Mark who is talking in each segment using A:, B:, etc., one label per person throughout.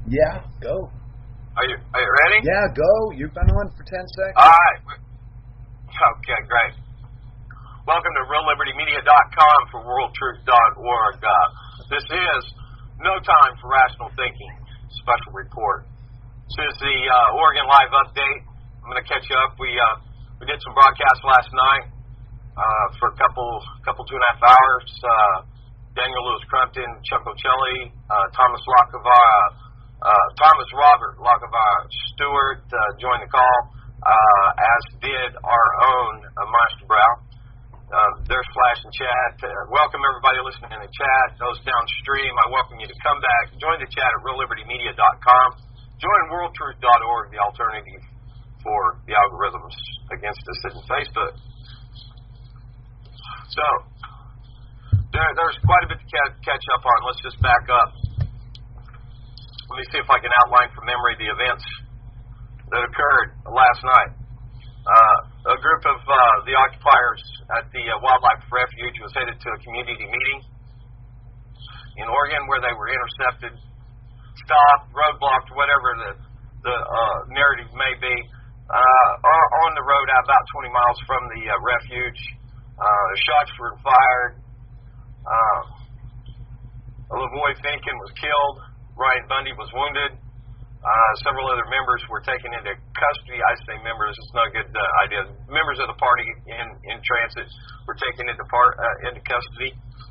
A: Yeah, go.
B: Are you ready?
A: Yeah, go. You've been on for 10 seconds.
B: All right. Okay, great. Welcome to RealLibertyMedia.com for WorldTruth.org. This is No Time for Rational Thinking special report. This is the Oregon Live update. I'm going to catch you up. We did some broadcasts last night for a couple 2.5 hours. Daniel Lewis Crumpton, Chuck Ocelli, Thomas Robert Lacavara Stewart joined the call, as did our own Master Brow. There's Flash and Chat. Welcome everybody listening in the chat. Those downstream, I welcome you to come back. Join the chat at RealLibertyMedia.com. Join WorldTruth.org, the alternative for the algorithms against us in Facebook. So, there's quite a bit to catch up on. Let's just back up. Let me see if I can outline from memory the events that occurred last night. A group of the occupiers at the Wildlife Refuge was headed to a community meeting in Oregon where they were intercepted, stopped, roadblocked, whatever the narrative may be, on the road about 20 miles from the refuge. Shots were fired. Lavoy Finnegan was killed. Ryan Bundy was wounded. Several other members were taken into custody. I say members, it's not a good idea. Members of the party in transit were taken into custody.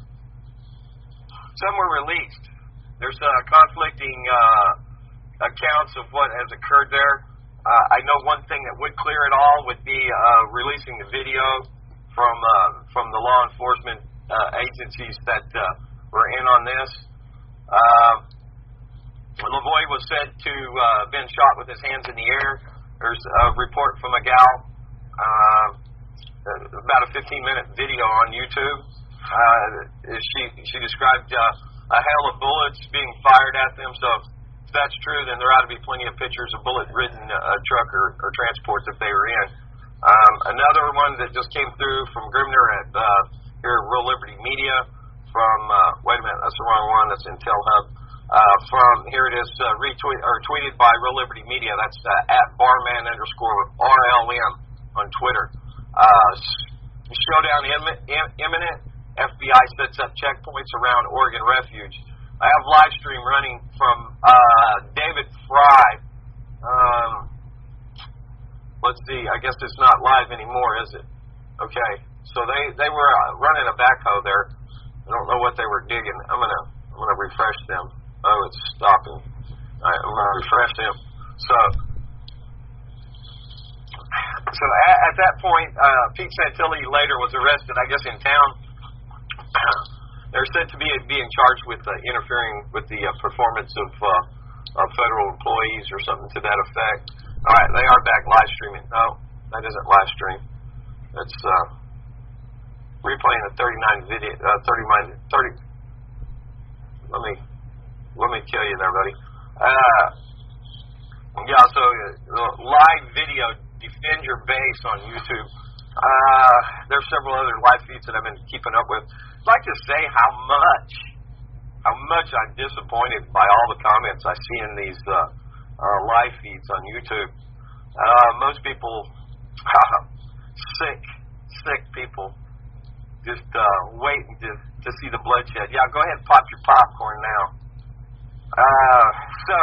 B: Some were released. There's conflicting accounts of what has occurred there. I know one thing that would clear it all would be releasing the video from the law enforcement agencies that were in on this. Lavoy was said to have been shot with his hands in the air. There's a report from a gal, about a 15-minute video on YouTube. She described a hail of bullets being fired at them. So if that's true, then there ought to be plenty of pictures of bullet-ridden truck or transports that they were in. Another one that just came through from Grimner at here at Real Liberty Media from wait a minute, that's the wrong one. That's Intel Hub. From here it is tweeted by Real Liberty Media. That's at @barman_RLM on Twitter. Showdown imminent. FBI sets up checkpoints around Oregon Refuge. I have live stream running from David Fry. Let's see. I guess it's not live anymore, is it? Okay. So they were running a backhoe there. I don't know what they were digging. I'm gonna refresh them. Oh, it's stopping. All right, I'm gonna refresh them. So at that point, Pete Santilli later was arrested, I guess, in town. They're said to be being charged with interfering with the performance of federal employees or something to that effect. All right, they are back live streaming. No, that isn't live stream. It's replaying the 39 video, 30. Let me kill you there, buddy. Yeah, so live video, defend your base on YouTube. There's several other live feeds that I've been keeping up with. I'd like to say how much I'm disappointed by all the comments I see in these live feeds on YouTube. Most people, sick people, just waiting to see the bloodshed. Yeah, go ahead and pop your popcorn now. So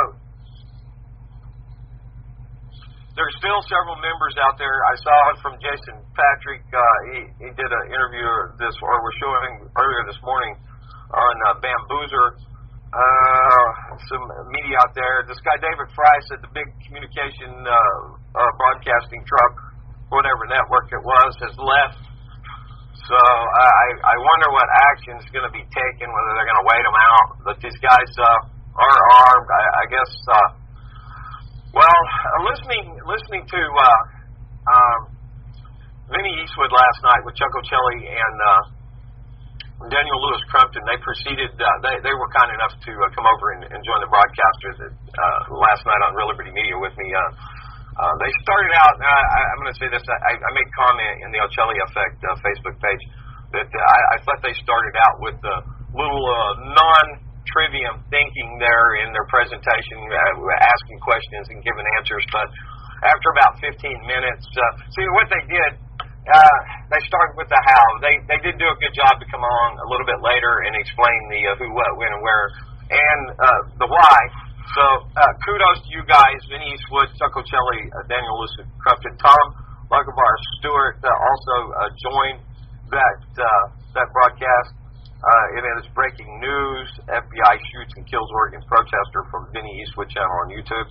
B: there's still several members out there. I saw it from Jason Patrick. He did an interview we're showing earlier this morning on Bamboozer. Some media out there. This guy David Fry said the big communication broadcasting truck, whatever network it was, has left. So I wonder what action is going to be taken, whether they're going to wait them out. But these guys are armed, I guess. Listening to Vinny Eastwood last night with Chuck Ocelli and Daniel Lewis Crumpton, they proceeded. They were kind enough to come over and join the broadcaster last night on Real Liberty Media with me. They started out. I'm going to say this. I made comment in the Ocelli Effect Facebook page that I thought they started out with a little trivium thinking there in their presentation, asking questions and giving answers. But after about 15 minutes, see what they did. They started with the how. They did do a good job to come on a little bit later and explain the who, what, when, and where, and the why. So kudos to you guys, Vinny Eastwood, Chuck Ochelli, Daniel Lewis, Crufted, Tom Lugabar Stewart also joined that broadcast. It is breaking news. FBI shoots and kills Oregon protester from Vinny Eastwood channel on YouTube.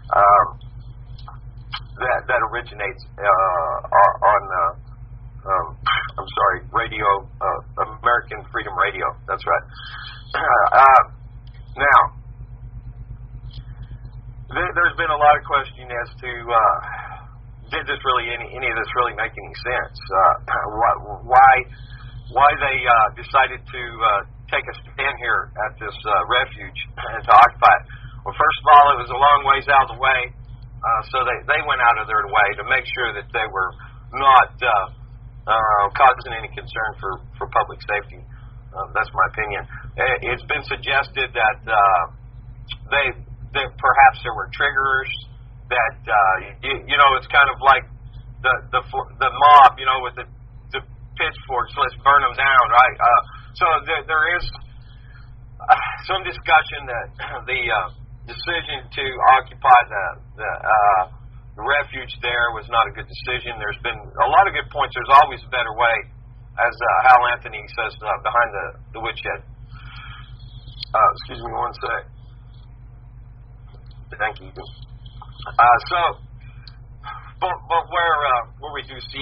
B: That originates on radio, American Freedom Radio. That's right. Now, there's been a lot of questioning as to did this really any of this really make any sense? Why they decided to take a stand here at this refuge and to occupy it? Well, first of all, it was a long ways out of the way, so they went out of their way to make sure that they were not causing any concern for public safety. That's my opinion. It's been suggested that that perhaps there were triggers. That it's kind of like the mob, with the pitchforks. Let's burn them down, right? So there is some discussion that the decision to occupy the refuge there was not a good decision. There's been a lot of good points. There's always a better way, as Hal Anthony says behind the woodshed. Excuse me one sec. Thank you. But where we do see,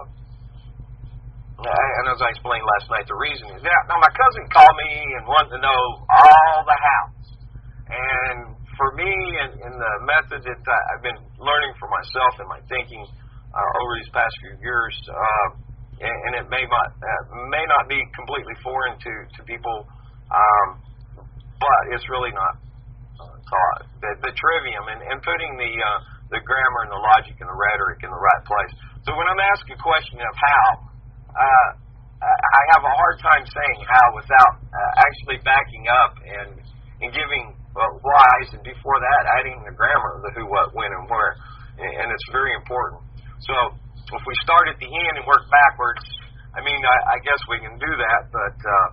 B: and as I explained last night, the reason is now my cousin called me and wanted to know all the hows. And for me, and the method that I've been learning for myself and my thinking over these past few years, and it may not be completely foreign to people, but it's really not taught. The trivium and putting the grammar and the logic and the rhetoric in the right place. So when I'm asked a question of how, I have a hard time saying how without actually backing up and giving whys, and before that adding the grammar, the who, what, when, and where, and it's very important. So if we start at the end and work backwards, I guess we can do that, but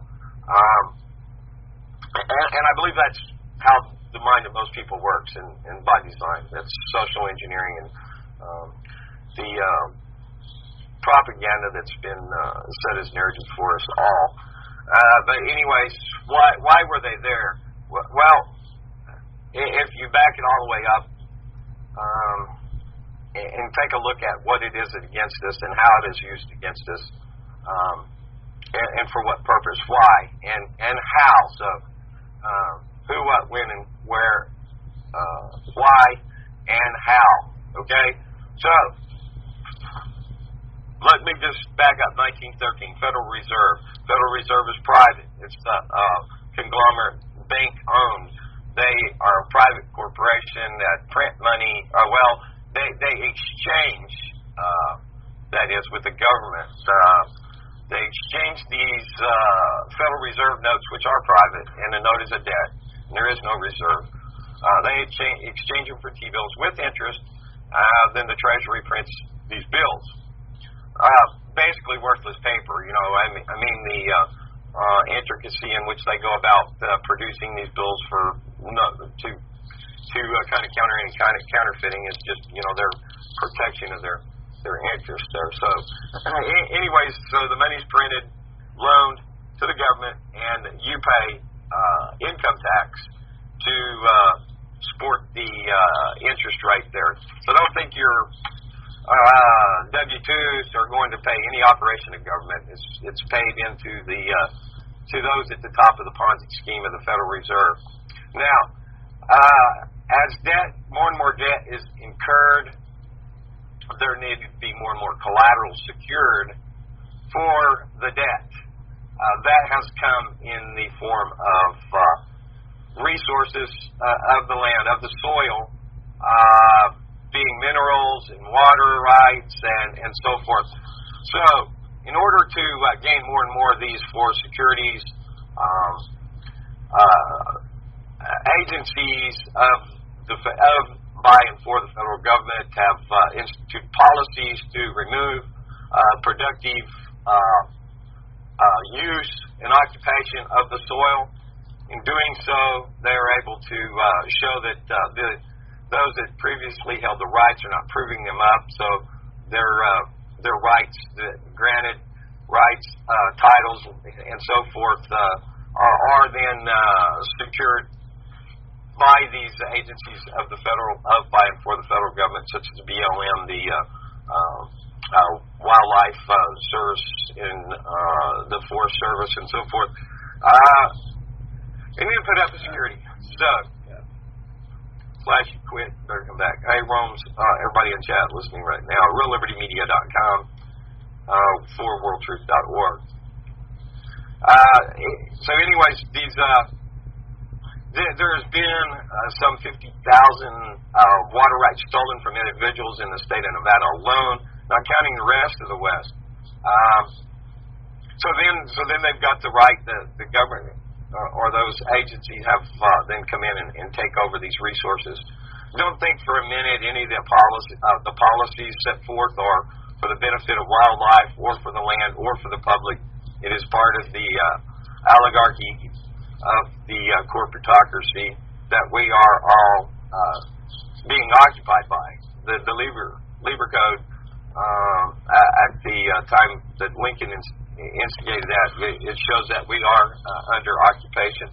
B: and I believe that's how the mind of most people works, and by design. That's social engineering and the propaganda that's been set as narrative for us all. But anyways, why were they there? Well, if you back it all the way up and take a look at what it is against us and how it is used against us, and for what purpose, why, and how. So who, what, when, and where, why, and how. Okay? So let me just back up. 1913, Federal Reserve. Federal Reserve is private. It's conglomerate, bank-owned. They are a private corporation that print money. They exchange, that is, with the government. They exchange these Federal Reserve notes, which are private, and the note is a debt, and there is no reserve. They exchange them for T-bills with interest. Then the Treasury prints these bills. Basically worthless paper, the intricacy in which they go about producing these bills to kind of counter any kind of counterfeiting is just, their protection of their interest there. So anyways, so the money's printed, loaned to the government, and you pay income tax to support the interest rate there. So don't think your W-2s are going to pay any operation of government. It's paid into the to those at the top of the Ponzi scheme of the Federal Reserve. Now, as more and more debt is incurred, there needed to be more and more collateral secured for the debt. That has come in the form of resources of the land, of the soil, being minerals and water rights and so forth. So in order to gain more and more of these for securities, agencies by and for the federal government have instituted policies to remove productive use and occupation of the soil. In doing so, they are able to show that those that previously held the rights are not proving them up, so their rights, granted rights, titles, and so forth, are then secured by these agencies of the federal, by and for the federal government, such as the BLM, the Wildlife Service, and the Forest Service, and so forth. And then put up the security. So, Flash, you quit, better come back. Hey, Rome's, everybody in chat listening right now, reallibertymedia.com, for worldtruth.org. So anyways, there's been some 50,000 water rights stolen from individuals in the state of Nevada alone, not counting the rest of the West. So then they've got the right, the government or those agencies have then come in and take over these resources. Don't think for a minute any of the policies set forth are for the benefit of wildlife or for the land or for the public. It is part of the oligarchy of the corporatocracy that we are all being occupied by. The Lieber Code at the time that Lincoln instigated that, it shows that we are under occupation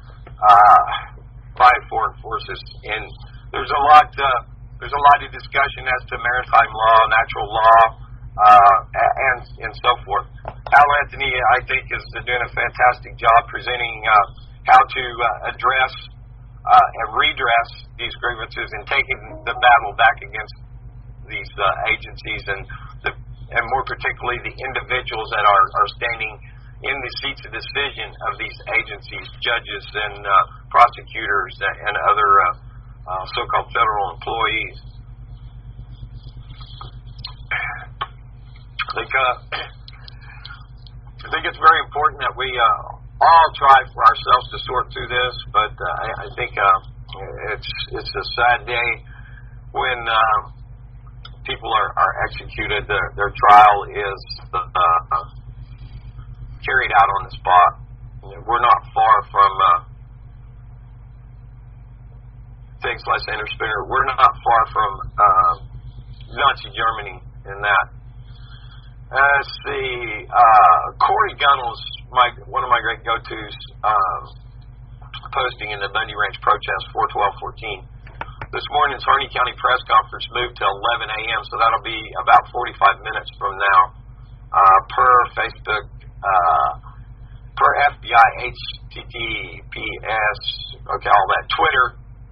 B: by foreign forces, and there's a lot of discussion as to maritime law, natural law, and so forth. Al Anthony, I think, is doing a fantastic job presenting how to address and redress these grievances and taking the battle back against these agencies and more particularly the individuals that are standing in the seats of decision of these agencies, judges and prosecutors and other so-called federal employees. I think it's very important that we all try for ourselves to sort through this, but I think it's a sad day when people are executed. Their trial is carried out on the spot. We're not far from things like Sander Spinner. We're not far from Nazi Germany in that. Let's see. Corey Gunnell's one of my great go-tos posting in the Bundy Ranch protest 4/12/14. This morning's Harney County press conference moved to 11 a.m., so that'll be about 45 minutes from now, per Facebook, per FBI, HTTPS, okay, all that, Twitter,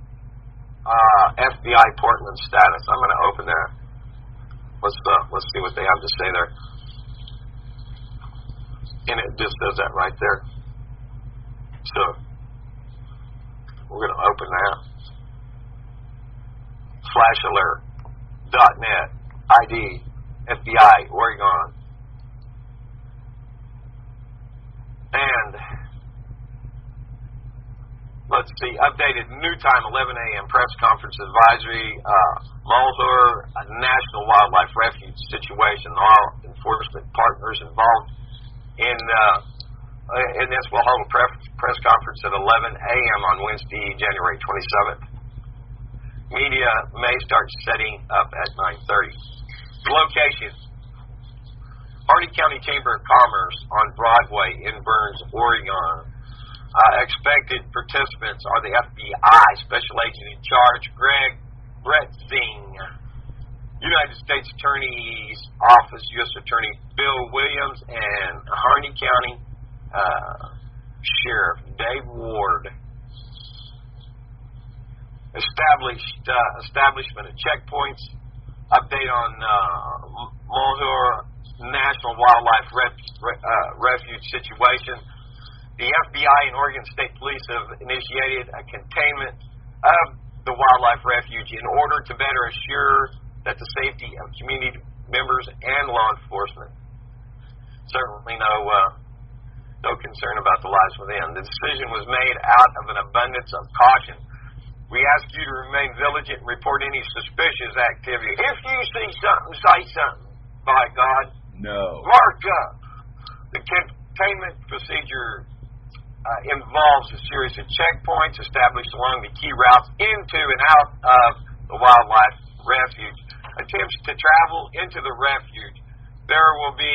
B: FBI Portland status. I'm going to open that. Let's see what they have to say there. And it just does that right there. So, we're going to open that. FlashAlert.net, ID, FBI, Oregon. And let's see, updated new time, 11 a.m. press conference advisory, Mulhor National Wildlife Refuge situation. Law enforcement partners involved in this will hold a press conference at 11 a.m. on Wednesday, January 27th. Media may start setting up at 9:30. Location: Harney County Chamber of Commerce on Broadway in Burns, Oregon. Expected participants are the FBI Special Agent in Charge, Greg Bretzing, United States Attorney's Office, U.S. Attorney Bill Williams, and Harney County Sheriff Dave Ward. Establishment of checkpoints, update on Mulhor National Wildlife Refuge situation. The FBI and Oregon State Police have initiated a containment of the wildlife refuge in order to better assure that the safety of community members and law enforcement. Certainly no no concern about the lives within. The decision was made out of an abundance of caution. We ask you to remain vigilant and report any suspicious activity. If you see something, say something. By God.
A: No.
B: Mark up. The containment procedure involves a series of checkpoints established along the key routes into and out of the wildlife refuge. Attempts to travel into the refuge. There will be,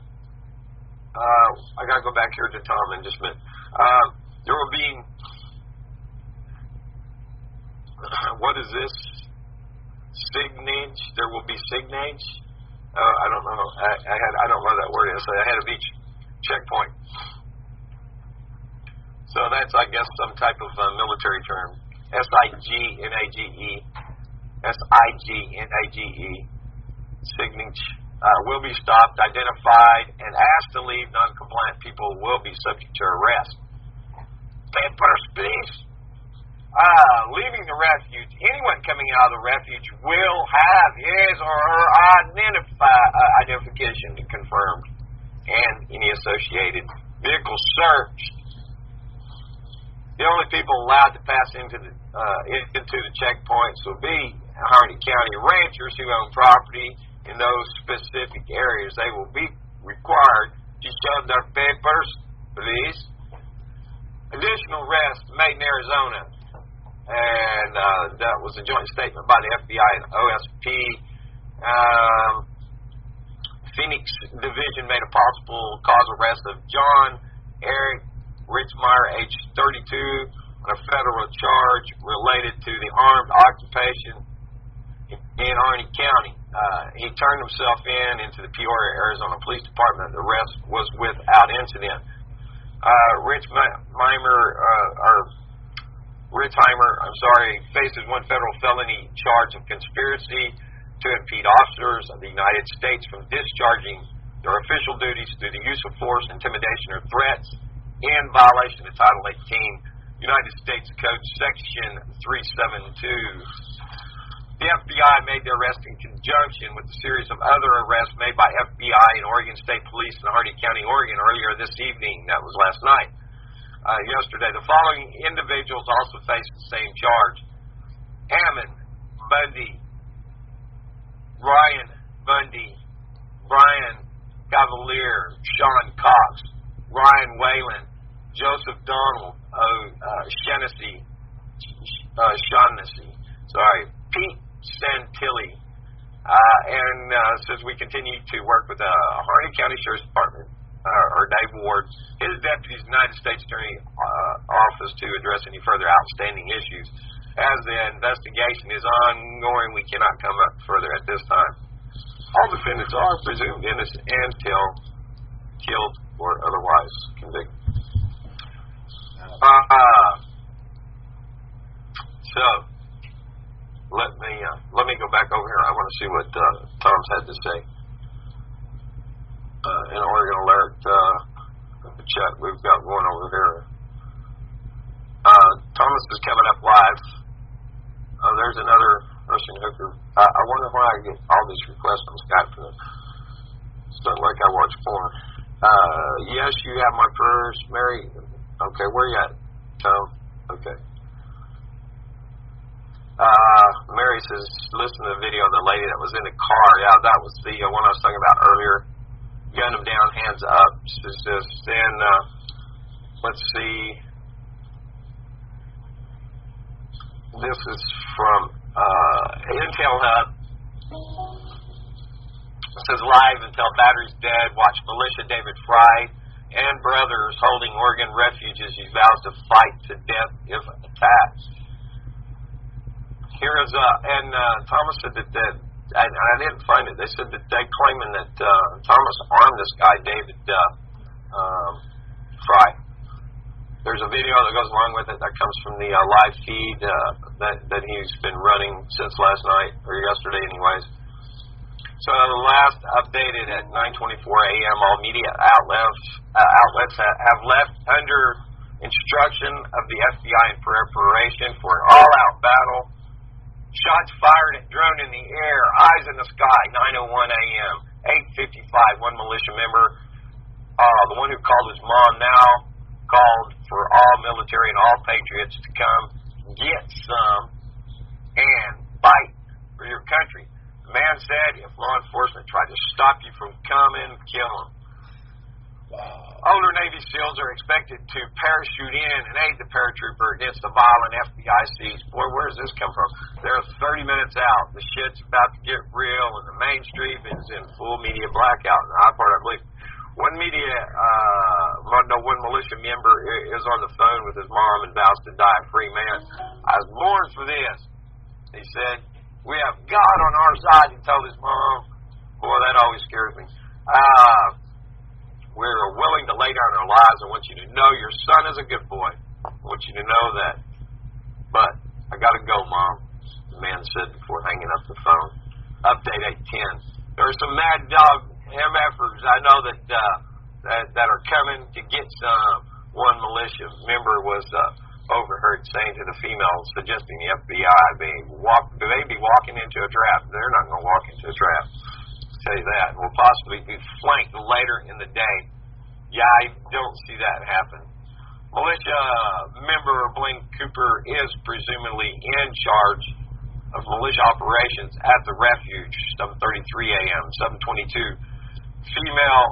B: I got to go back here to Tom in just a minute. There will be, what is this? Signage. There will be signage. I don't know. I don't know that word is ahead of each checkpoint. So that's, I guess, some type of military term. SIGNAGE. SIGNAGE. Signage. Will be stopped, identified, and asked to leave. Non-compliant people will be subject to arrest. Papers, please. Leaving the refuge. Anyone coming out of the refuge will have his or her identification confirmed and any associated vehicle searched. The only people allowed to pass into the checkpoints will be Harney County ranchers who own property in those specific areas. They will be required to show their papers, please. Additional arrests made in Arizona, and that was a joint statement by the FBI and OSP. Phoenix Division made a possible cause arrest of John Eric Richmeyer, age 32, on a federal charge related to the armed occupation in Harney County. He turned himself into the Peoria, Arizona Police Department. The rest was without incident. Richheimer, faces one federal felony charge of conspiracy to impede officers of the United States from discharging their official duties through the use of force, intimidation, or threats in violation of Title 18, United States Code Section 372. The FBI made the arrest in conjunction with a series of other arrests made by FBI and Oregon State Police in Harney County, Oregon, earlier this evening. That was last night. Yesterday, the following individuals also faced the same charge: Ammon Bundy, Ryan Bundy, Brian Cavalier, Sean Cox, Ryan Whalen, Joseph Donald, Shaughnessy, Pete Santilli, and says we continue to work with the Harney County Sheriff's Department, or Dave Ward, his deputy's United States Attorney Office to address any further outstanding issues. As the investigation is ongoing, we cannot come up further at this time. All defendants are presumed innocent until killed or otherwise convicted. So let me go back over here. I want to see what Tom's had to say. In Oregon Alert, the chat we've got going over here. Thomas is coming up live. There's another Russian hooker. I wonder why I get all these requests on Skype. It's not like I watch porn. Yes, you have my prayers, Mary. Okay, where you at, Tom? Okay. Mary says, listen to the video of the lady that was in the car. Yeah, that was the one I was talking about earlier. Gun him down, hands up. Then, let's see. This is from Intel Hub. It says, live until battery's dead. Watch militia David Fry and brothers holding Oregon refugees. He vows to fight to death if attacked. Here is, Thomas said that I didn't find it. They said that they're claiming that Thomas armed this guy, David Fry. There's a video that goes along with it that comes from the live feed that he's been running since last night, or yesterday anyways. So last updated at 9:24 a.m., all media outlets have left under instruction of the FBI in preparation for an all-out battle. Shots fired at drone in the air, eyes in the sky, 9:01 a.m., 8:55, one militia member The one who called his mom now called for all military and all patriots to come get some and fight for your country. The man said if law enforcement tried to stop you from coming, kill them. Older Navy SEALs are expected to parachute in and aid the paratrooper against the violent FBI siege. Boy, where does this come from? They're 30 minutes out. The shit's about to get real, and the mainstream is in full media blackout. In the high part, I believe. One militia member is on the phone with his mom and vows to die a free man. I was born for this. He said, we have God on our side, he told his mom. Boy, that always scares me. We're willing to lay down our lives. I want you to know your son is a good boy. I want you to know that. But I got to go, Mom, the man said before hanging up the phone. Update 810. There are some mad dog MFers I know that are coming to get some. One militia member was overheard saying to the female, suggesting the FBI they be walking into a trap. They're not going to walk into a trap. Tell you that. Will possibly be flanked later in the day. Yeah, I don't see that happen. Militia member Blaine Cooper is presumably in charge of militia operations at the refuge. 7:33 a.m. 7:22. Female.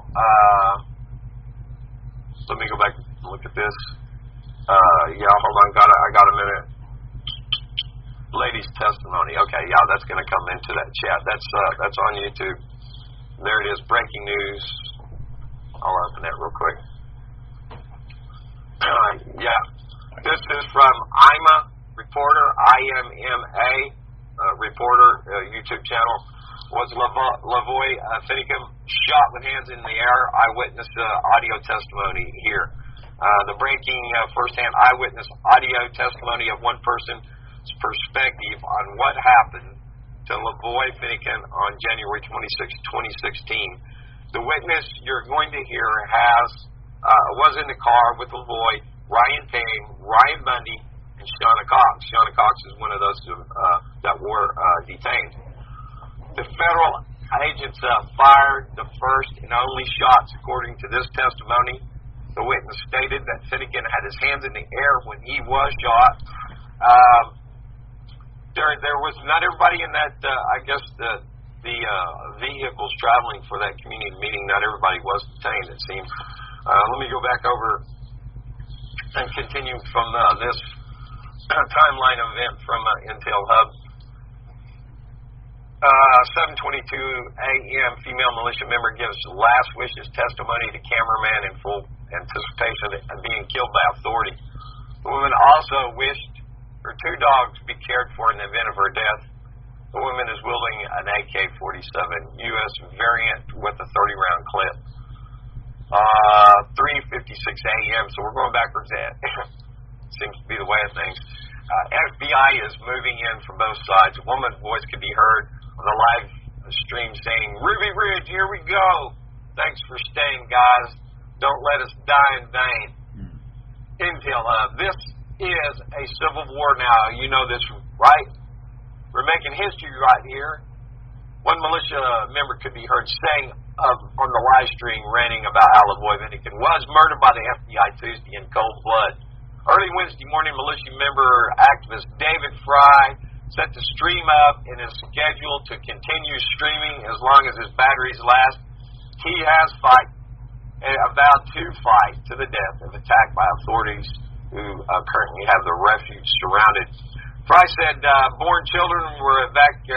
B: Let me go back and look at this. Yeah, hold on. I got a minute. Lady's testimony. Okay, yeah, that's going to come into that chat. That's on YouTube. There it is, breaking news. I'll open that real quick. Yeah, this is from IMA reporter, IMMA reporter, YouTube channel. Was Lavoy Finicum shot with hands in the air? Eyewitness audio testimony here. The breaking first-hand eyewitness audio testimony of one person's perspective on what happened to Lavoy Finicum on January 26, 2016. The witness you're going to hear was in the car with Lavoy, Ryan Payne, Ryan Bundy, and Shauna Cox. Shauna Cox is one of those that were detained. The federal agents fired the first and only shots, according to this testimony. The witness stated that Finicum had his hands in the air when he was shot. There was not everybody in that. I guess the vehicles traveling for that community meeting. Not everybody was detained. It seems. Let me go back over and continue from this timeline event from Intel Hub. 7:22 a.m. Female militia member gives last wishes testimony to cameraman in full anticipation of being killed by authority. The woman also wished her two dogs be cared for in the event of her death. The woman is wielding an AK-47 U.S. variant with a 30-round clip. 3:56 a.m. So we're going backwards. Seems to be the way of things. FBI is moving in from both sides. A woman's voice could be heard on the live stream saying, "Ruby Ridge, here we go. Thanks for staying, guys. Don't let us die in vain." Intel Hub. This is a civil war now. You know this, right? We're making history right here. One militia member could be heard saying on the live stream, ranting about how Lavoy Finicum was murdered by the FBI Tuesday in cold blood. Early Wednesday morning, militia member activist David Fry set the stream up and is scheduled to continue streaming as long as his batteries last. He has vowed to fight to the death if attacked by authorities who currently have the refuge surrounded. Fry said born children were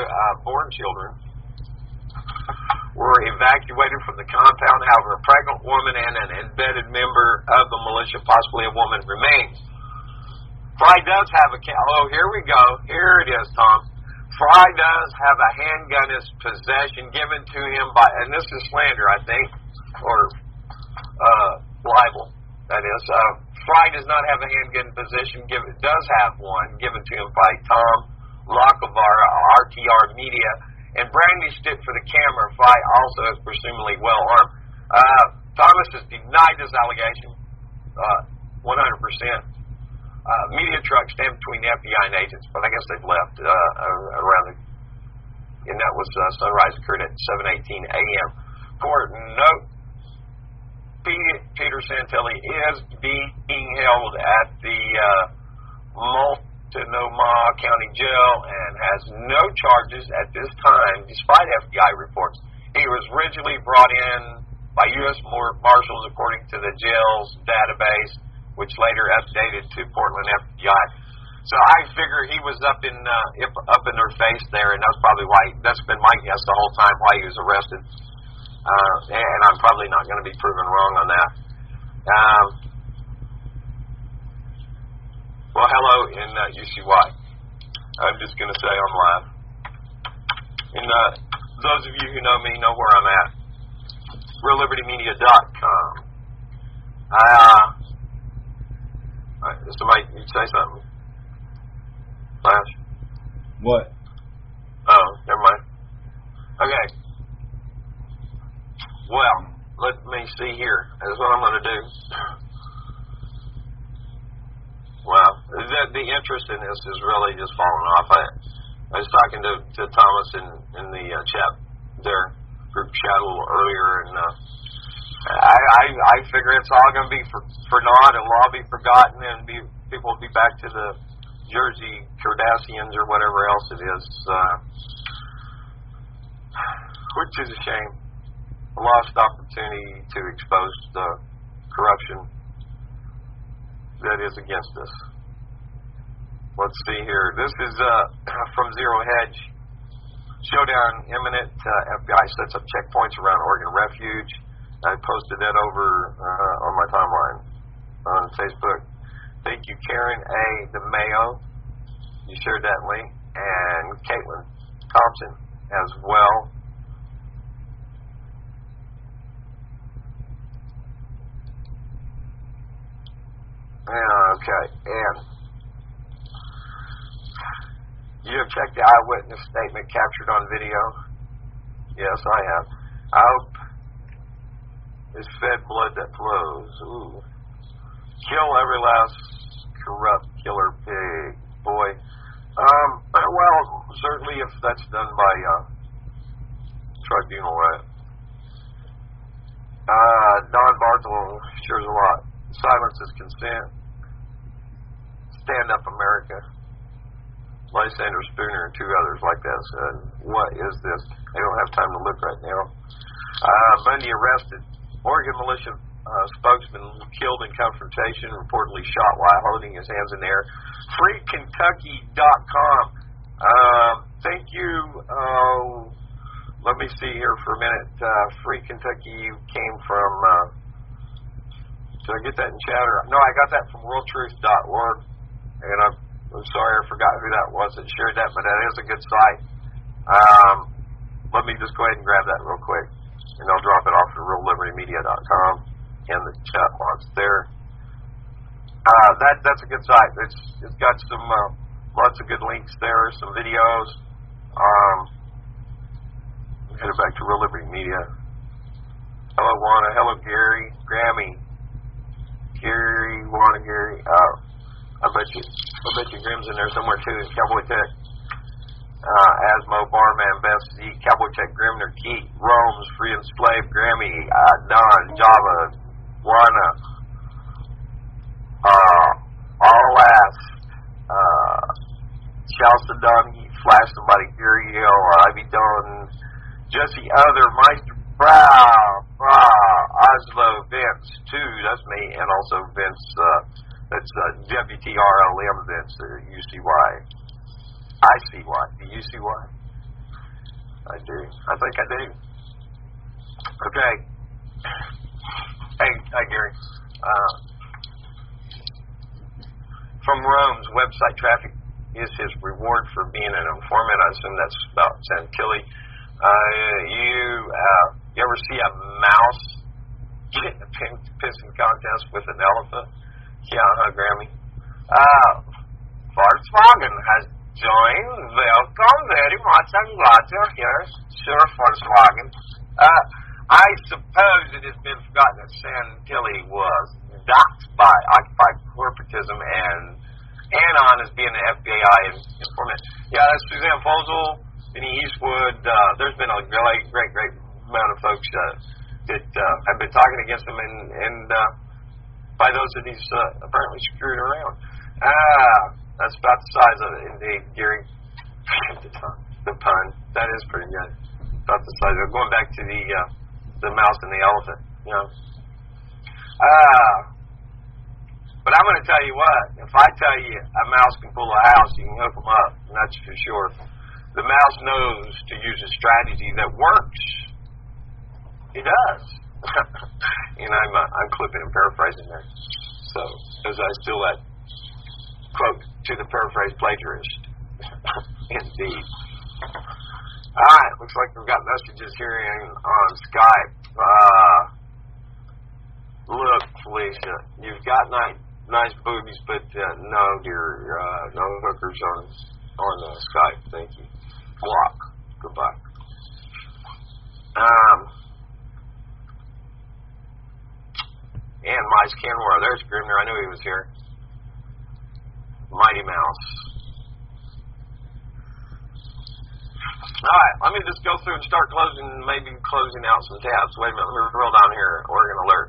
B: evacuated from the compound. However, a pregnant woman and an embedded member of the militia, possibly a woman, remains. Fry does have here we go. Here it is, Tom. Fry does have a handgun in his possession given to him by, and this is slander, I think, or libel, that is. Fry does not have a handgun in possession. Does have one given to him by Tom Lockevar, RTR Media, and brandished it for the camera. Fry also is presumably well armed. Thomas has denied this allegation 100%. Media truck stand between the FBI and agents, but I guess they've left around and that was sunrise occurred at 7:18 a.m. Court note Peter Santilli is being held at the Multnomah County Jail and has no charges at this time, despite FBI reports. He was originally brought in by U.S. Marshals according to the jail's database, which later updated to Portland FBI. So I figure he was up in their face there, and that's been my guess the whole time why he was arrested. And I'm probably not going to be proven wrong on that. Well, hello in UCY. I'm just going to say I'm live. And those of you who know me know where I'm at. RealLibertyMedia.com. Somebody, you say something? Flash?
A: What?
B: Oh, never mind. Okay. Well, let me see here. That's what I'm going to do. Well, the interest in this is really just falling off. I was talking to Thomas in the chat there, group chat a little earlier, and I figure it's all going to be for naught. It'll all be forgotten, and people will be back to the Jersey Kardashians or whatever else it is, which is a shame. A lost opportunity to expose the corruption that is against us. Let's see here. This is from Zero Hedge. Showdown imminent. FBI sets up checkpoints around Oregon Refuge. I posted that over on my timeline on Facebook. Thank you, Karen A. DeMayo. You shared that link. And Caitlin Thompson as well. Okay, and you have checked the eyewitness statement captured on video? Yes, I have. I hope it's fed blood that flows. Ooh. Kill every last corrupt killer pig. Boy. Well, certainly if that's done by tribunal, right? Don Barthel shares a lot. Silence is consent. Stand Up America. Lysander Spooner and two others like that said, what is this? I don't have time to look right now. Bundy arrested. Oregon militia spokesman killed in confrontation, reportedly shot while holding his hands in the air. FreeKentucky.com. Thank you. Let me see here for a minute. Free Kentucky came from... did I get that in chatter? No, I got that from worldtruth.org. And I'm sorry I forgot who that was that shared that, but that is a good site. Let me just go ahead and grab that real quick, and I'll drop it off to reallibertymedia.com in the chat box there. That's a good site. It's got some lots of good links there, some videos. Headed back to Real Liberty Media. Hello, Juana. Hello, Gary. Grammy. Gary, Juana, Gary. I bet you Grim's in there somewhere too. Cowboy Tech, Asmo, Barman, Best Z, Cowboy Tech, Grimner, Keat, Rome's, Free and Slave, Grammy, Don, Java, Juana, All Last, Shouts to Don, Flash Somebody, Gary Hill, Ivy Don, Jesse Other, Meister Brow, Oslo, Vince, too, that's me, and also Vince, that's WTRLM, Vince, UCY. I see why. Do you see why? I do. I think I do. Okay. Hey, Gary. From Rome's website traffic is his reward for being an informant. I assume that's about Santilli. You ever see a mouse get in a pissing contest with an elephant? Yeah, Grammy. Volkswagen has joined. Welcome very much. I'm glad you're here. Sure, Volkswagen. I suppose it has been forgotten that Santilli was doxxed by Occupied Corporatism and Anon as being an FBI informant. Yeah, that's Suzanne Fosel, Vinny Eastwood. There's been a great amount of folks that have been talking against him, and by those that he's apparently screwed around. That's about the size of it, indeed, Gary. The pun. That is pretty good. About the size of it. Going back to the mouse and the elephant, you know. But I'm going to tell you what. If I tell you a mouse can pull a house, you can hook them up, and that's for sure. The mouse knows to use a strategy that works. He does. And I'm clipping and paraphrasing there. So, as I steal that quote to the paraphrase plagiarist. Indeed. All right, looks like we've got messages here on Skype. Look, Felicia, you've got nice boobies, but no, dear, no hookers on Skype. Thank you. Block. Goodbye. And Mice Kenmore. There's Grimner. I knew he was here. Mighty Mouse. All right, let me just go through and start maybe closing out some tabs. Wait a minute, let me roll down here. Oregon Alert.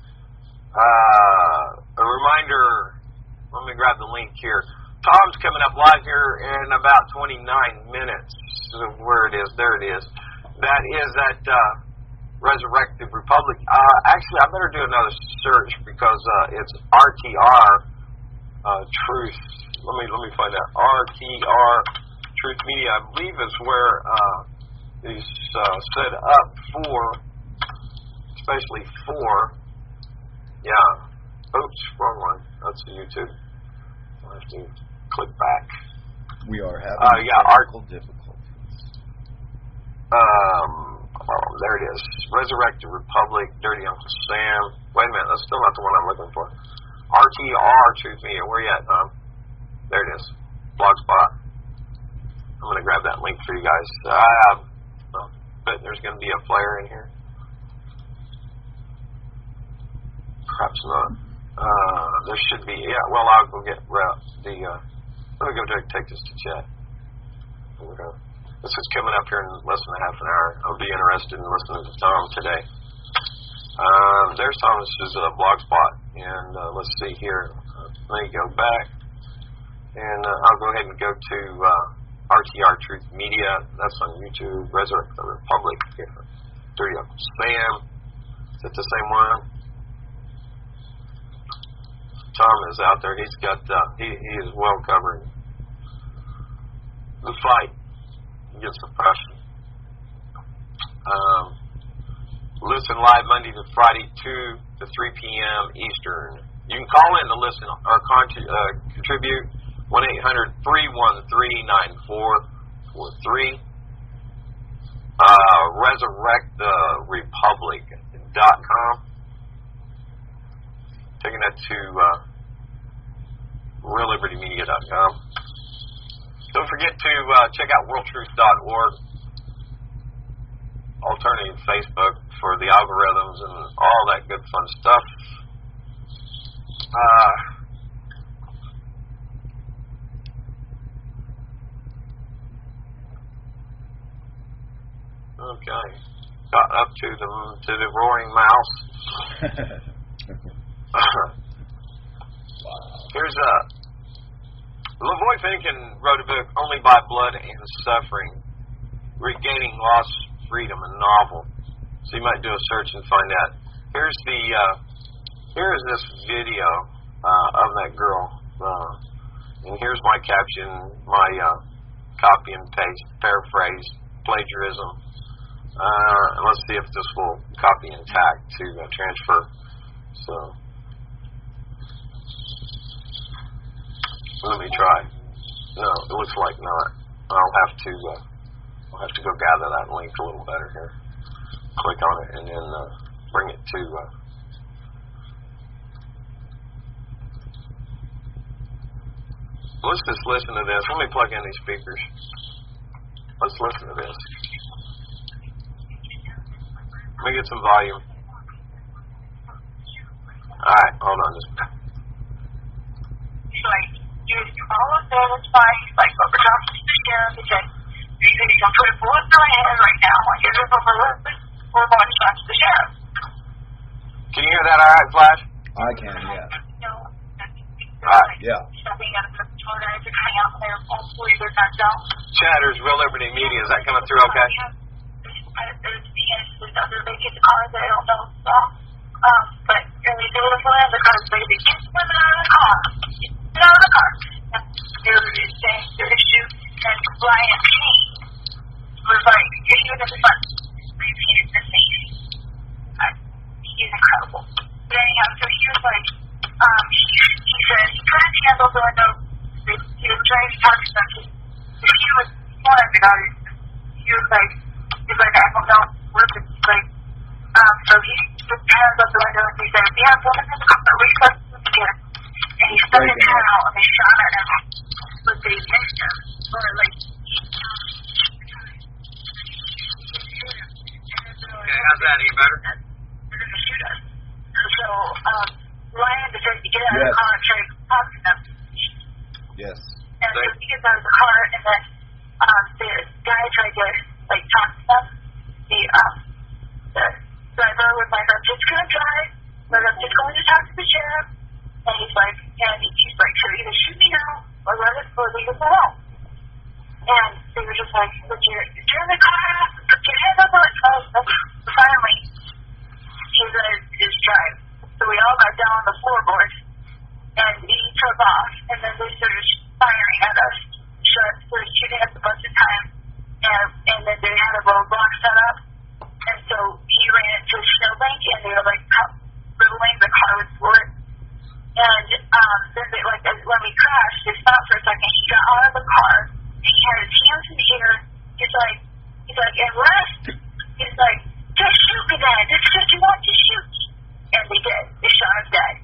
B: A reminder, let me grab the link here. Tom's coming up live here in about 29 minutes. Where it is, there it is. That is at Resurrected Republic. Actually, I better do another search because it's RTR Truth. Let me find out. RTR Truth Media, I believe, is where is set up for, especially for. Yeah. Oops, wrong one. That's the YouTube. I'll have to click back.
A: We are having technical difficulties.
B: There it is. Resurrected Republic, Dirty Uncle Sam. Wait a minute, that's still not the one I'm looking for. RTR Truth Media. Where you at, Tom? There it is. Blogspot. I'm going to grab that link for you guys. But there's going to be a flare in here. Perhaps not. There should be. Yeah, well, I'll go get let me go take this to chat. This is coming up here in less than half an hour. I'll be interested in listening to Tom today. There's Thomas's blogspot. And let's see here. Let me go back. And I'll go ahead and go to RTR Truth Media. That's on YouTube. Resurrect the Republic. Dirty Uncle Sam. Is it the same one? Tom is out there. He's got, he is well covering the fight against oppression. Listen live Monday to Friday, 2 to 3 p.m. Eastern. You can call in to listen or contribute. 1-800-313-9443. ResurrectTheRepublic.com. Taking that to RealLibertyMedia.com. Don't forget to check out WorldTruth.org. Alternative Facebook for the algorithms and all that good fun stuff. Okay. Got up to the roaring mouse. Here's Lavoie Finnegan wrote a book, Only by Blood and Suffering, Regaining Lost Freedom, a novel. So you might do a search and find out. Here's this video of that girl, and here's my caption, my copy and paste, paraphrase, plagiarism. Let's see if this will copy and tag to transfer. So let me try. No, it looks like not. I'll have to go gather that link a little better here. Click on it and then bring it to. Let's just listen to this. Let me plug in these speakers. Let's listen to this. Let me get some volume. Alright, hold on just a minute.
C: Like, use all of those fights, like what we're talking to Sharon, because you can put a bullet in my hand right now, like it is over we're going to talk to the sheriff.
B: Can you hear that all right, Flash?
A: I can, yeah.
C: Yeah.
B: Chatters, Real Liberty Media. Is that coming through okay?
C: But really beautiful in the car, baby. Get women out of the car. Get out of the car. There is their issue, and Brian King was like, he was in the front, repeated the face. He's incredible. But anyhow, so he was like, he said he couldn't handle the window. He was trying to talk to them. He was one of the guys. He was like, I don't know. He's like, so he put his hands up the window and he said, we have women in the car, we got them here. And he stuck his hand out and they shot at him. But they missed him. Or like,
B: okay, how's that? Any better?
C: They're going to shoot us. And so, Ryan decided to get out of the car and try to talk to them.
A: Yes.
C: And so he gets out of the car, and then the guy tried to, like, talk to them. The driver was like, I'm just going to drive, but I'm just going to talk to the sheriff. And he's like, so either shoot me now, or leave us alone. And they were just like, but you're in the car, put your hands up on it. So finally, he let his drive. So we all got down on the floorboards, and he took off, and then they started firing at us. Started shooting us a bunch of times, and then they had a roadblock set up, and so he ran into a snowbank, and they were like riddling the car with bullets. And then they, like, when we crashed, they stopped for a second. He got out of the car, and he had his hands in the air. He's like, arrest. He's like, just shoot me then. It's just you want to shoot. And they did. They shot him dead.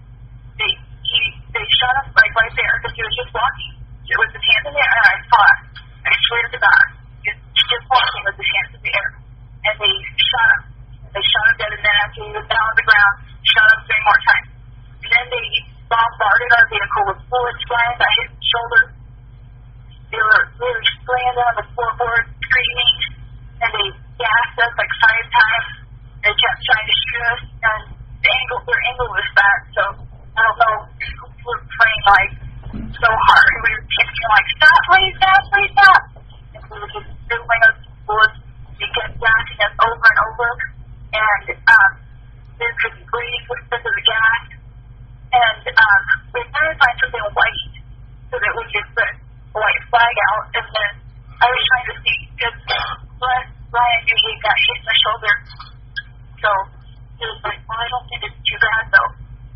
C: They shot him like right there because he was just walking with his hands in the air. And I saw it. I swear to God, he was just walking with his hands in the air. And they shot him. They shot him dead. And then after he was down on the ground, shot him 3 more times. And then they bombarded our vehicle with bullets flying that hit his shoulder. We were laying down on the floorboard screaming, and they gassed us like 5 times. They kept trying to shoot us, and their angle was bad, so I don't know. We were praying like so hard, and we were kicking like, stop, please, stop, please, stop. And we were just filling us with bullets. They kept gassing us over and over, and we couldn't breathe because of the gas. And we tried to find something white so that we could put a white flag out. And then I was trying to see, because Ryan knew he got hit in the shoulder. So he was like, well, I don't think it's too bad, though.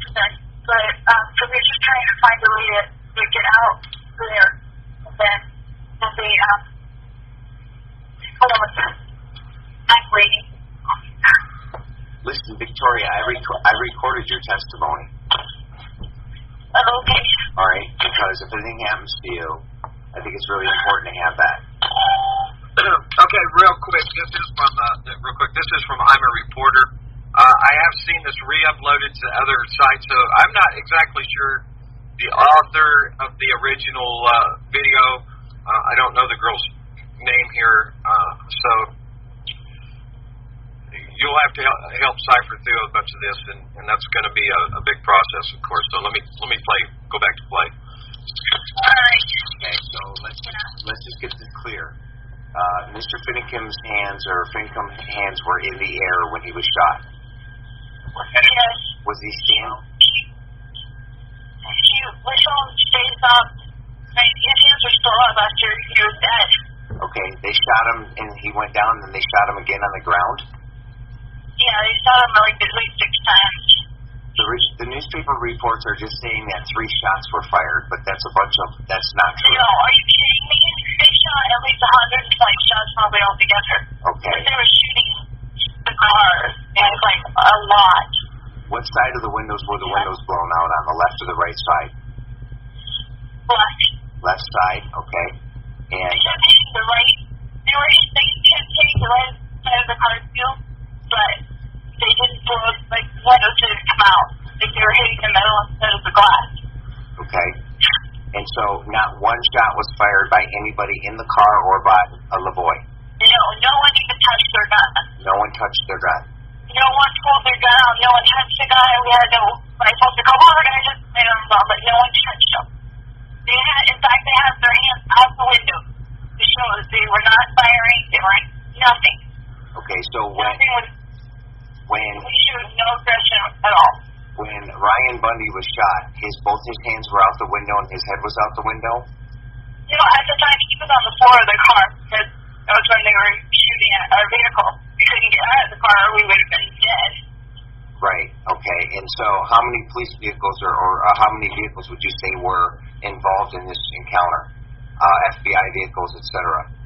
C: So we were just trying to find a way to get out there. And then they, hold on a second. I'm waiting.
D: Listen, Victoria, I recorded your testimony.
C: Okay.
D: All right, because if anything happens to you, I think it's really important to have that.
B: Okay, real quick. This is from I'm a Reporter. I have seen this re-uploaded to other sites, so I'm not exactly sure the author of the original video. I don't know the girl's name here, so you'll have to help cipher through a bunch of this, and that's going to be a big process, of course. So let me go back to play.
D: Okay, so let's just get this clear. Mr. Finningham's hands were in the air when he was shot.
C: Yes.
D: Was he standing?
C: We saw him face up. His hands were still up after he was dead.
D: Okay, they shot him, and he went down, and then they shot him again on the ground?
C: Yeah, they shot him like at least 6 times.
D: The newspaper reports are just saying that 3 shots were fired, but that's not true.
C: No, are you kidding me? They shot at least 120 shots probably altogether.
D: Okay.
C: They were shooting the cars, and it's like a lot.
D: What side of the windows were the windows blown out on, the left or the right side?
C: Left.
D: Left side, okay. And
C: they kept hitting the right. They kept hitting the right side of the car too, but they didn't blow like the windows didn't come out. Like they were hitting the metal instead of the glass.
D: Okay. And so not one shot was fired by anybody in the car or by a Lavoie?
C: No one even touched their gun.
D: No one touched their gun?
C: no one pulled their gun out, no one touched the guy. We had no rifles. A couple of the guys just made them involved, but no one touched them. In fact, they had their hands out the window to show that they were not firing. They were nothing.
D: Okay, so when
C: we showed no aggression at all.
D: When Ryan Bundy was shot, both his hands were out the window and his head was out the window?
C: You know, at the time, he was on the floor of the car because that was when they were shooting at our vehicle. We couldn't get out of the car or we would have been dead.
D: Right, okay. And so how many police vehicles or how many vehicles would you say were involved in this encounter? FBI vehicles, etc.?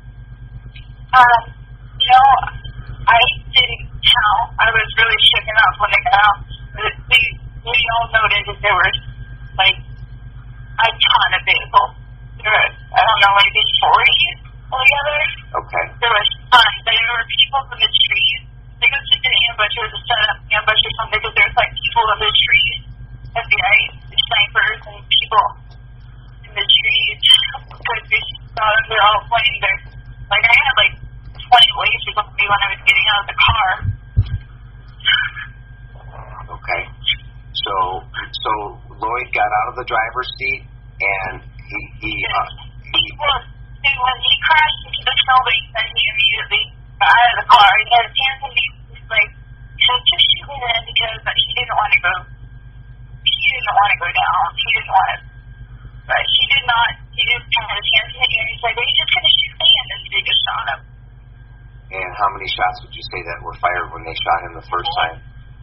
C: You know, I didn't count. I was really shaken up when they got out. We all noted that there was, like, a ton of vehicles. There was, I don't know, maybe 40 altogether.
D: Okay.
C: There was tons. There were people in the trees. They go to an ambush. It was a setup ambush or something because there's, like, people in the trees, FBI snipers and people in the trees because we saw them. They're all pointing their, like, I had, like, 20 waves or something when I was getting out of the car.
D: Okay. So Lloyd got out of the driver's seat and
C: when he crashed into the snowbank, then he immediately got out of the car. He had his hands in his, like, he said, just shoot me then because he didn't want to go down. He didn't want to, but he did not. He just had his hands in the air and he said, well, he's just going to shoot me, and then they just shot him.
D: And how many shots would you say that were fired when they shot him the first time?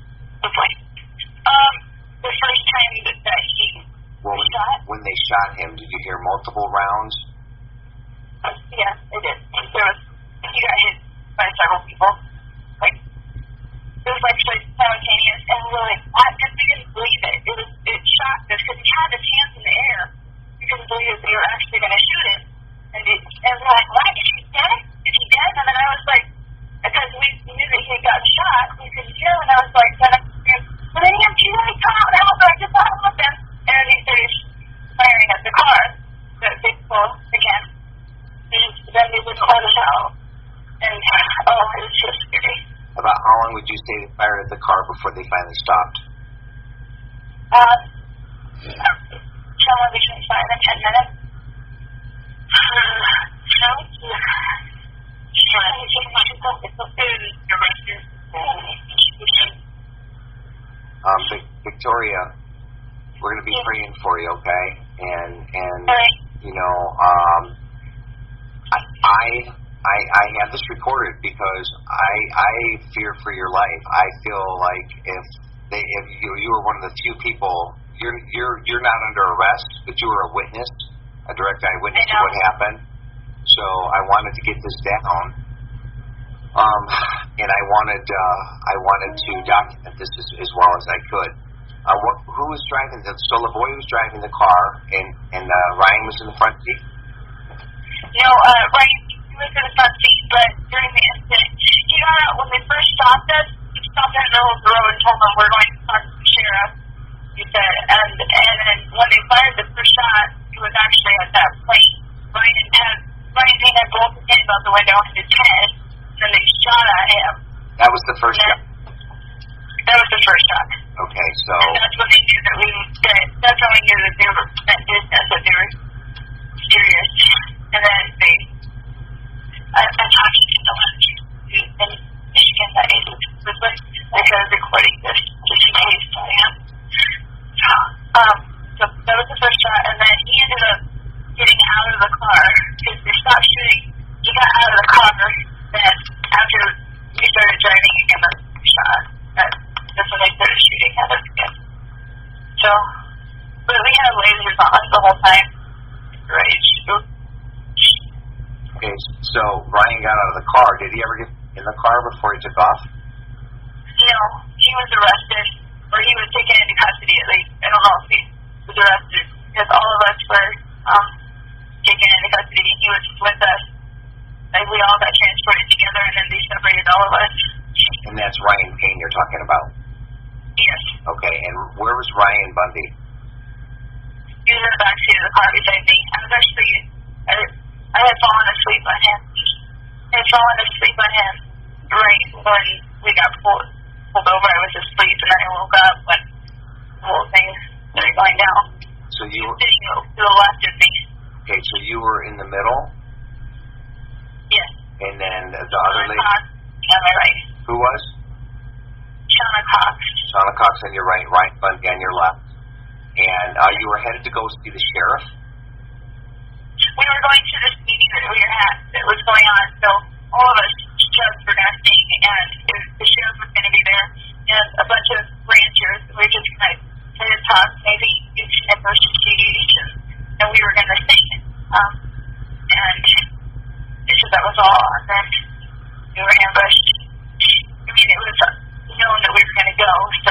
C: The first time that he shot.
D: When they shot him, did you hear multiple rounds?
C: Yes, I did. He got hit by several people. Like, it was like simultaneous, and we were like, what? Because we couldn't believe it. It shocked us because he had his hands in the air. We couldn't believe that they were actually going to shoot him. And we were like, what? Is he dead? Is he dead? And then I was like, because we knew that he had gotten shot, we could hear him, and I was like, but then he had two lights come out and help, I just thought about them. And then he started firing at the car. The people, again. And then they wouldn't let us out. And, it was just scary.
D: About how long would you say they fired at the car before they finally stopped?
C: Somewhere between 5 and 10 minutes.
D: Victoria, we're going to be praying for you, okay? And you know, I have this recorded because I fear for your life. I feel like if you were one of the few people, you're not under arrest, but you were a witness, a direct eyewitness to what happened. So I wanted to get this down, and I wanted to document this as well as I could. Who was driving? So LaVoy was driving the car, and Ryan was in the front seat.
C: No, Ryan was in the front seat, but during the incident, he got out when they first stopped us. He stopped in the middle of the road and told them we're going to talk to the sheriff. He said, and then when they fired the first shot, it was actually at that plane. Ryan had both his hands out the window and his head, and then they shot at him.
D: That was the first shot?
C: That was the first shot.
D: Okay, so...
C: And that's when they knew that's when we knew that they were that business, that they were serious. And then I'm talking to someone in Michigan that is with us, because recording this, just in case I am. So that was the first shot, and then he ended up getting out of the car, because they stopped shooting. He got out of the car, then after we started driving again, the shot. That's when they started shooting at us again. So, but we had lasers on us the whole time. Ready to shoot.
D: Okay, so Ryan got out of the car. Did he ever get in the car before he took off?
C: No, he was arrested, or he was taken into custody at least. I don't know if he was arrested, because all of us were taken into custody. He was with us. Like, we all got transported together, and then they separated all of us.
D: And that's Ryan Payne you're talking about?
C: Yes.
D: Okay, and where was Ryan Bundy?
C: He was in the backseat of the car beside me. I was actually, I had fallen asleep on him. I had fallen asleep on him right when we got pulled. pulled over. I was asleep, and then I woke up when the whole thing started going down.
D: So you were
C: sitting to the left of me.
D: Okay, so you were in the middle?
C: Yes.
D: And then the other lady?
C: On my right.
D: Who was?
C: Shauna Cox.
D: Shauna Cox on your right, Ryan Bundy on your left. And you were headed to go see the sheriff?
C: We were going to this meeting that was going on, so all of us just were going to sing, and the sheriff was going to be there, and a bunch of ranchers. We were just going to talk, maybe do some negotiations, and we were going to sing. And so that was all, and then we were ambushed. I mean, it was known that we were going to go, so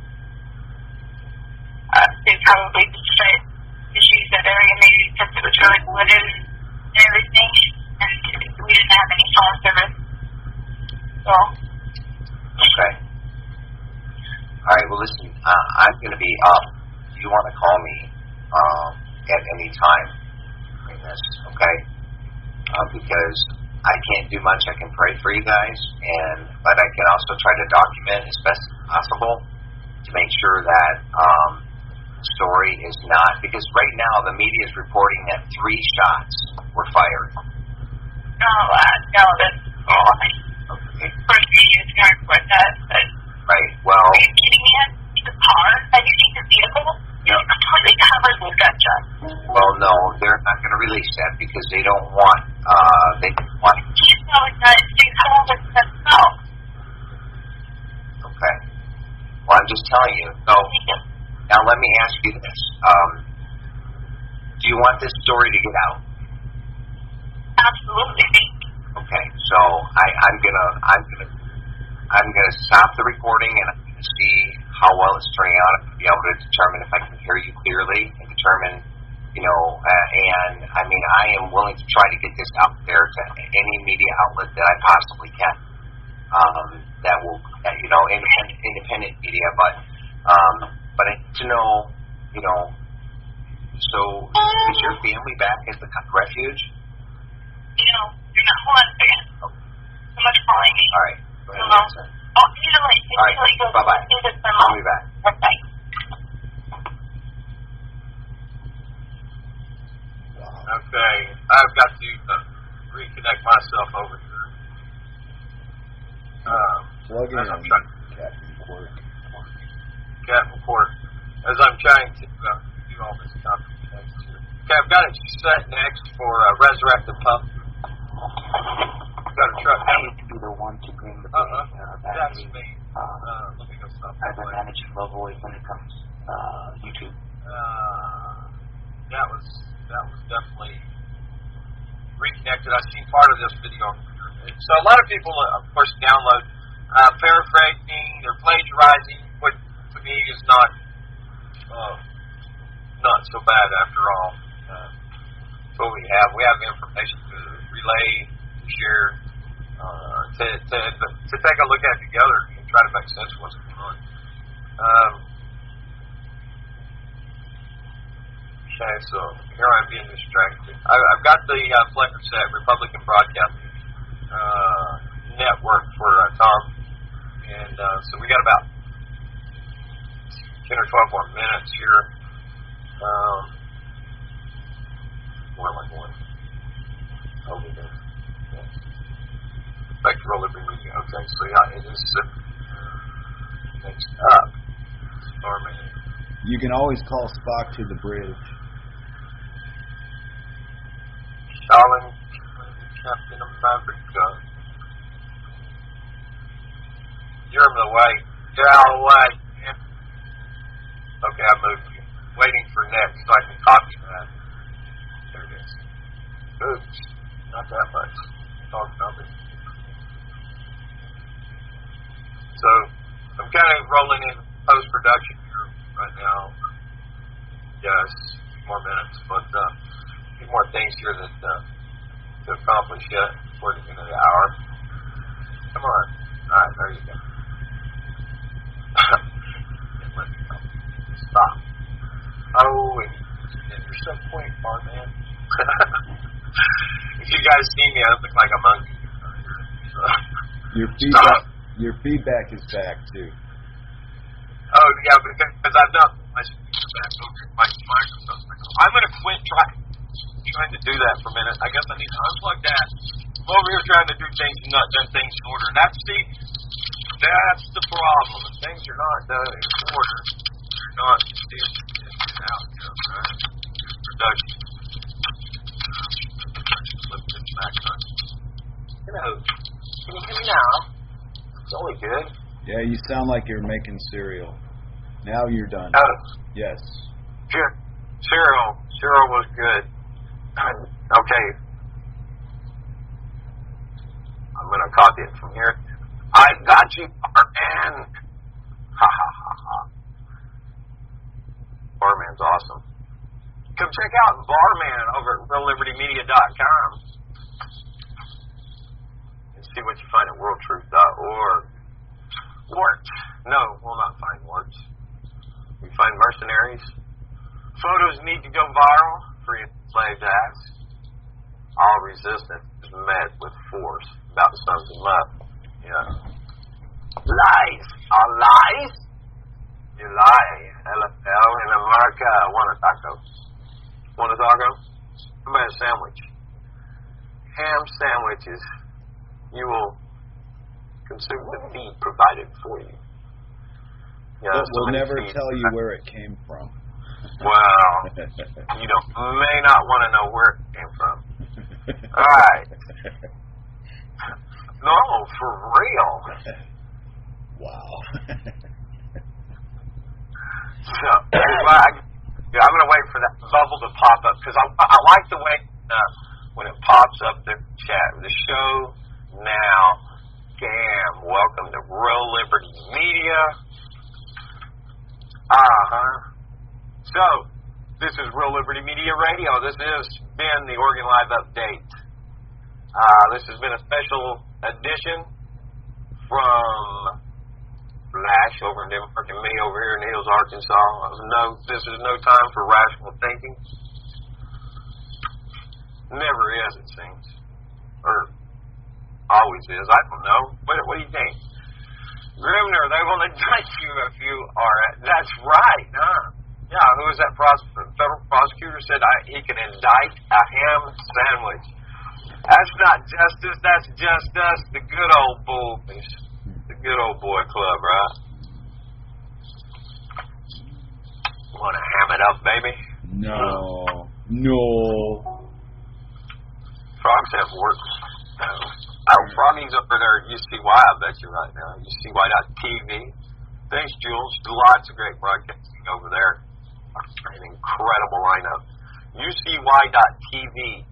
C: they probably decided to choose that area maybe because it was really wooded and everything, and we didn't have any phone service. So.
D: Okay. All right, well, listen, I'm going to be up. You want to call me at any time during this, okay? Because I can't do much. I can pray for you guys, but I can also try to document as best as possible to make sure that the story is not, because right now the media is reporting that 3 shots were fired.
C: No, that's all.
D: Okay.
C: Of course, media is going to report that, but.
D: Right, well.
C: Are you kidding me? The car? Have you seen the vehicle?
D: No.
C: It's completely covered with gunshots.
D: Well, no, they're not going to release that because they don't want,
C: You know it's not, it's cold as well.
D: Okay. Well, I'm just telling you. So, now let me ask you this. Do you want this story to get out?
C: Absolutely.
D: Okay, so I'm gonna stop the recording and I'm gonna see how well it's turning out. I'm gonna be able to determine if I can hear you clearly and determine, and I mean I am willing to try to get this out there to any media outlet that I possibly can. That will, independent media, but I need to know, So, is your family back at the refuge?
C: You're not. Hold on a second. Someone's calling me.
D: All right. Go ahead.
C: All right.
D: Bye-bye. I'll be back.
C: Bye.
B: Okay. I've got to reconnect myself over here.
A: Plug in Captain Quirk.
B: Captain Quirk. As I'm trying to do all this computation here. Okay, I've got it set next for Resurrected Pump. Got a truck.
E: I need to be the one to bring the
B: that's me. Let me go stop.
E: As a manager level when it comes YouTube.
B: That was definitely reconnected. I've seen part of this video. So a lot of people, of course, download paraphrasing, they're plagiarizing, which to me is not so bad after all. That's what we have. We have information to relay, to share, to take a look at together and try to make sense of what's going on. Okay, so here I'm being distracted. I've got the Flecker set, Republican Broadcasting Network for Tom, and so we got about 10 or 12 more minutes here. Where am I going? Over there. Back to Roller Media. Okay, so yeah, it is next up. Stormy.
A: You can always call Spock to the bridge.
B: Stalin, Captain America. You're in the way. Get out of the way. Yeah. Okay, I moved you. Waiting for next so I can copy that. There it is. Oops. Not that much. Talk about it. So, I'm kind of rolling in post-production here right now. Yes, a few more minutes, but a few more things here that to accomplish yet before the end of the hour. Come on. All right, there you go. Let me go. Stop. Oh, and you're so quick, man. If you guys see me, I look like a monkey. So,
A: Your feedback. Your feedback is back, too.
B: Oh, yeah, because I've done my feedback over my microphone. I'm going to quit trying to do that for a minute. I guess I need to unplug that. I'm over here trying to do things and not done things in order. And that's the problem. If things are not done in order, they're not getting out. Right? Production. Flip this back on. Hello. Can you hear me now? It's only good.
A: Yeah, you sound like you're making cereal. Now you're done. Yes.
B: Cereal was good. Okay. I'm going to copy it from here. I got you, Barman. Ha ha ha ha. Barman's awesome. Come check out Barman over at RealLibertyMedia.com and see what you find at WorldTruth.org. Warts. No, we'll not find warts. We find mercenaries. Photos need to go viral. Free enslaved acts. All resistance is met with force. About to sum them up. Yeah. Lies are lies. You lie. LFL in America. Want a taco? Want a taco? How about a sandwich? Ham sandwiches. You will consume the feed provided for you.
A: But we'll never tell you where it came from.
B: Well, you may not want to know where it came from. All right. No, for real.
A: Wow.
B: So, I'm going to wait for that bubble to pop up because I like the way when it pops up the chat. The show now. Scam. Welcome to Real Liberty Media. So, this is Real Liberty Media Radio. This has been the Oregon Live Update. This has been a special edition from Flash over in Denmark and me over here in Hills, Arkansas. This is no time for rational thinking. Never is, it seems. Or always is. I don't know. What do you think? Grimner, they will indict you if you are. That's right, huh? Yeah, who was that federal prosecutor said he can indict a ham sandwich. That's not justice, that's just us, the good old boys. The good old boy club, right? Want to ham it up, baby?
A: No.
B: Frogs have work. Froggy's over there at UCY, I bet you right now. UCY.tv. Thanks, Jules. Lots of great broadcasting over there. An incredible lineup. UCY.tv.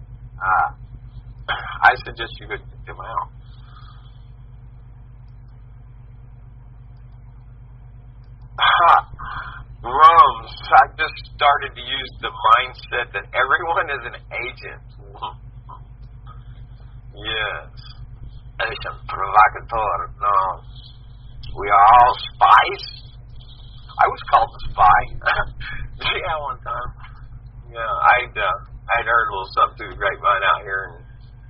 B: I suggest you go check them out. Rums. I just started to use the mindset that everyone is an agent. Yes. Agent provocateur. No. We are all spies. I was called a spy. Yeah, one time. Yeah, I'd heard a little something through the grapevine out here, and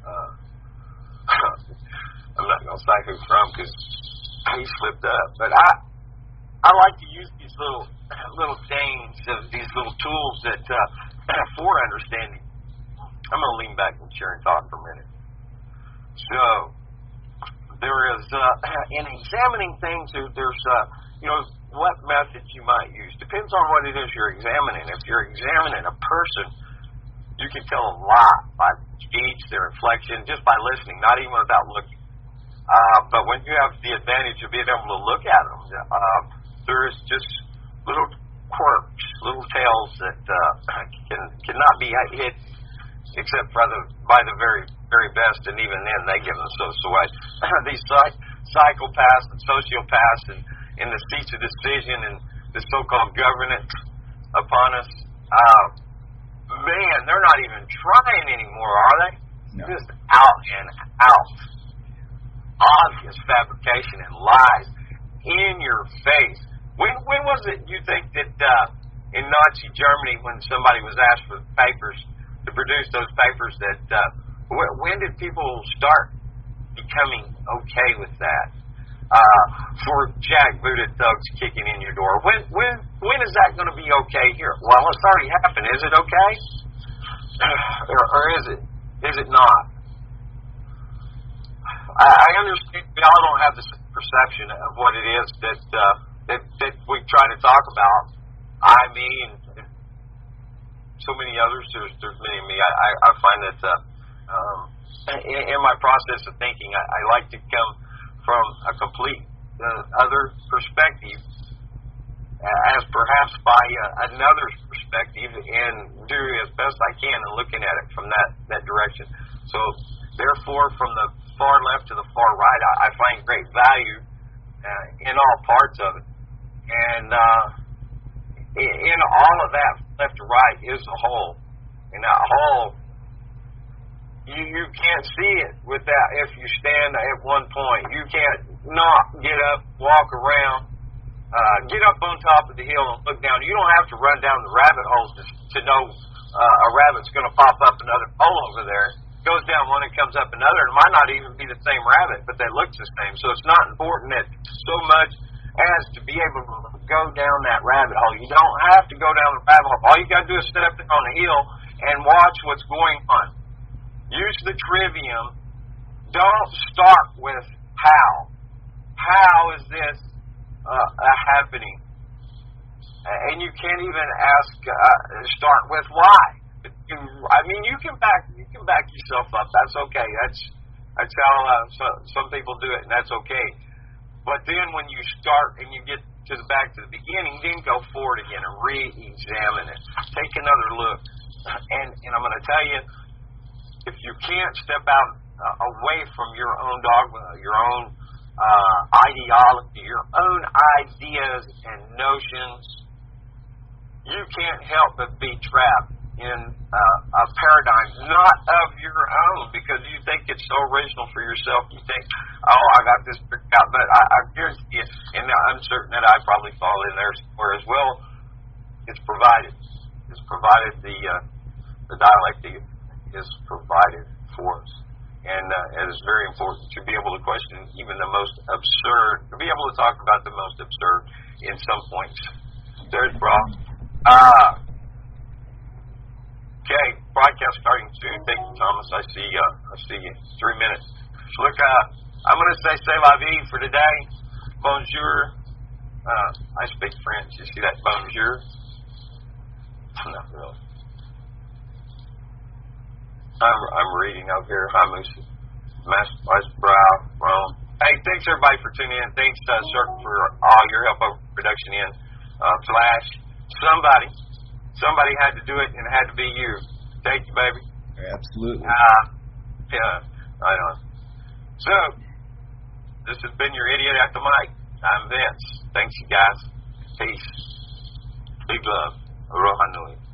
B: I'm not going to say who from because he slipped up. But I like to use these little things, these little tools that for understanding. I'm going to lean back and share and talk for a minute. So there is in examining things. There's what methods you might use. Depends on what it is you're examining. If you're examining a person, you can tell a lot by speech, their inflection, just by listening, not even without looking. But when you have the advantage of being able to look at them, there's just little quirks, little tales that cannot be hit except by the very, very best, and even then they give themselves away. These psychopaths and sociopaths and the seats of decision and the so-called governance upon us, man, they're not even trying anymore, are they? No. Just out and out. Obvious fabrication and lies in your face. When was it you think that in Nazi Germany, when somebody was asked for papers to produce those papers, that when did people start becoming okay with that? for jackbooted thugs kicking in your door. When is that going to be okay here? Well, it's already happened. Is it okay? Or is it not? I understand we all don't have the perception of what it is that we try to talk about. Me, and so many others. There's many of me. I find that in my process of thinking, I like to come from a complete other perspective, as perhaps by another's perspective, and do as best I can in looking at it from that direction. So, therefore, from the far left to the far right, I find great value in all parts of it. And in all of that, left to right is the whole. And that whole, you can't see it with that if you stand at one point. You can't not get up, walk around, get up on top of the hill and look down. You don't have to run down the rabbit holes to know a rabbit's going to pop up another hole over there. Goes down one and comes up another. It might not even be the same rabbit, but they look the same. So it's not important that so much as to be able to go down that rabbit hole. You don't have to go down the rabbit hole. All you got to do is sit up on the hill and watch what's going on. Use the trivium. Don't start with how. How is this happening? And you can't even start with why. You can back yourself up. That's okay. That's how some people do it, and that's okay. But then when you start and you get back to the beginning, then go forward again and re-examine it. Take another look. And I'm going to tell you, if you can't step out away from your own dogma, your own ideology, your own ideas and notions, you can't help but be trapped in a paradigm not of your own, because you think it's so original for yourself. You think, oh, I got this figured out. But I guarantee you, and I'm certain that I probably fall in there somewhere as well, it's provided. It's provided, the dialectic is provided for us. And it is very important to be able to question even the most absurd, to be able to talk about the most absurd in some points. There's Brock. Okay, broadcast starting soon. Thank you, Thomas. I see you. 3 minutes. So look, I'm going to say c'est la vie for today. Bonjour. I speak French. You see that? Bonjour. Not really. I'm reading over here. Hi, Moose. Brow, Rome. Hey, thanks everybody for tuning in. Thanks, Cirque, for all your help over production in Flash. Somebody had to do it, and it had to be you. Thank you, baby.
A: Absolutely.
B: Yeah, I know. So, this has been your Idiot at the Mic. I'm Vince. Thanks, you guys. Peace. Big love. Aloha nui.